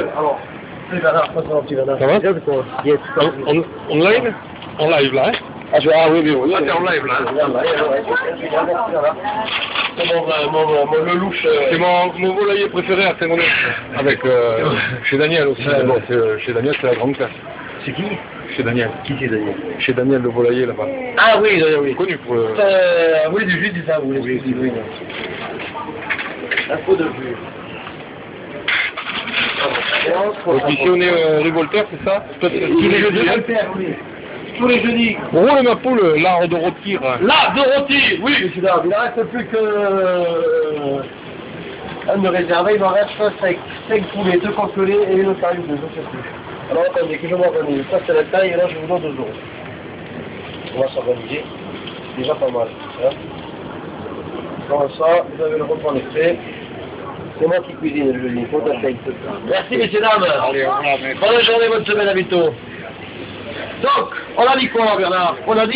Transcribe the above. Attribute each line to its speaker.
Speaker 1: alors, petit Bernard, passe mon petit Bernard.
Speaker 2: Ça va?
Speaker 1: Yes.
Speaker 2: On live? En live là, hein?
Speaker 1: Ah, oui, oui, oui.
Speaker 2: Ah, t'es en live là, hein?
Speaker 1: Mon lelouch.
Speaker 2: C'est mon volailler préféré à Saint-Ouen. Avec, chez Daniel aussi.
Speaker 1: Ouais.
Speaker 2: Bon, chez Daniel, c'est la grande classe.
Speaker 1: C'est qui?
Speaker 2: Chez Daniel.
Speaker 1: Qui c'est Daniel?
Speaker 2: Chez Daniel, le volailler là-bas.
Speaker 1: Ah oui, oui.
Speaker 2: Connu pour le...
Speaker 1: Oui, du jus, c'est ça, vous voulez. Oui. La peau de jus.
Speaker 2: Donc ici on est rue Voltaire, c'est ça? Tous les jeudis, hein?
Speaker 1: Tous les jeudis.
Speaker 2: Roule ma poule, l'art de rôtir.
Speaker 1: Là, de rôti, oui, monsieur Dard. Il ne reste plus que un de réservé. Il m'en reste 5 poulets, 2 congelés et une taille de 2, je sais plus. Alors attendez, que je m'organise. Ça c'est la taille et là je vous donne 2 euros. On va s'organiser. C'est déjà pas mal. Hein. Comme ça, vous avez le repas en effet. C'est moi qui cuisine le jeudi. Faut taper. Merci messieurs dames.
Speaker 2: Allez, au revoir,
Speaker 1: Bonne journée, bonne semaine à bientôt. Donc, on a dit quoi Bernard? On a dit